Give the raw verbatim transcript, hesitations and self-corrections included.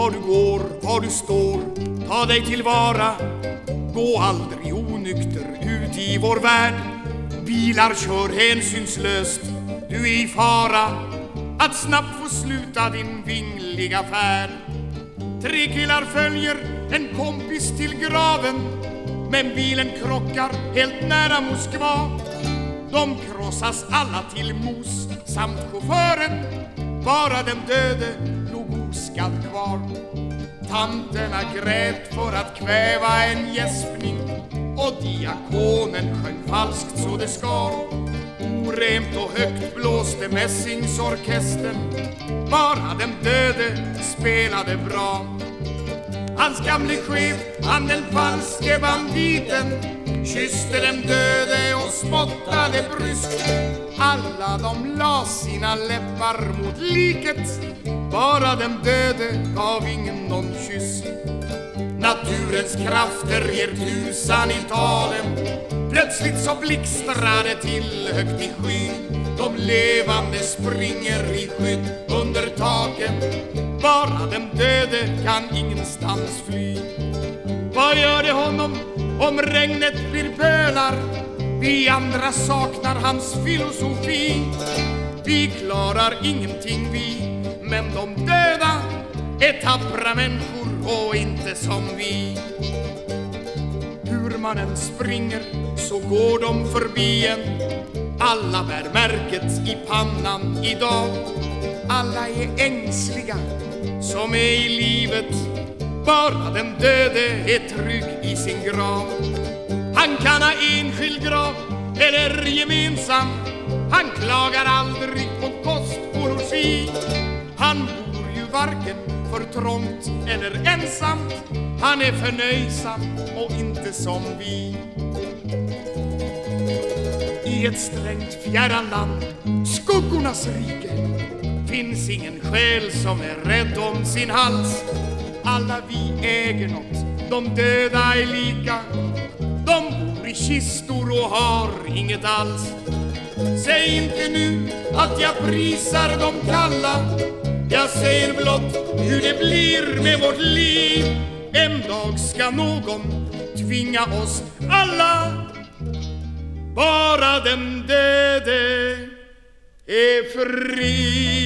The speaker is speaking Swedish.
var du går, var du står, ta dig tillvara. Gå aldrig onykter ut i vår värld. Bilar kör hänsynslöst, du är i fara att snabbt få sluta din vingliga färd. Tre killar följer en kompis till graven, men bilen krockar helt nära Moskva. De krossas alla till mos samt chauffören, bara den döde låg oskadd kvar. Tanterna grät för att kväva en gäspning, och diakonen sjöng falskt så det skar. Orent och högt blåste mässingsorkestern, bara den döde spelade bra. Hans gamle chef, han den falske banditen, kysste den döde och spottade bryskt. Alla de la sina läppar mot liket, bara den döde gav ingen någon kyss. Naturens krafter ger tusan i talen, plötsligt så blixtrade till högt i skyn. De levande springer i skydd under taken, bara den döde kan ingenstans fly. Vad gör det honom om regnet blir pölar? Vi andra saknar hans filosofi. Vi klarar ingenting vi, men de döda är tappra människor och inte som vi. Hur man än springer så går de förbi en. Alla bär märket i pannan idag. Alla är ängsliga som är i livet, bara den döde är trygg i sin grav. Han kan ha enskild grav eller gemensam, han klagar aldrig på kost och logi. Han bor ju varken för trångt eller ensamt, han är förnöjsam och inte som vi. I ett strängt fjärran land, skuggornas rike, finns ingen själ som är rädd om sin hals. Alla vi äger något, de döda är lika. De bor i kistor och har inget alls. Säg inte nu att jag prisar dem kalla, jag säger blott hur det blir med vårt liv. En dag ska någon tvinga oss alla, bara den döde är fri.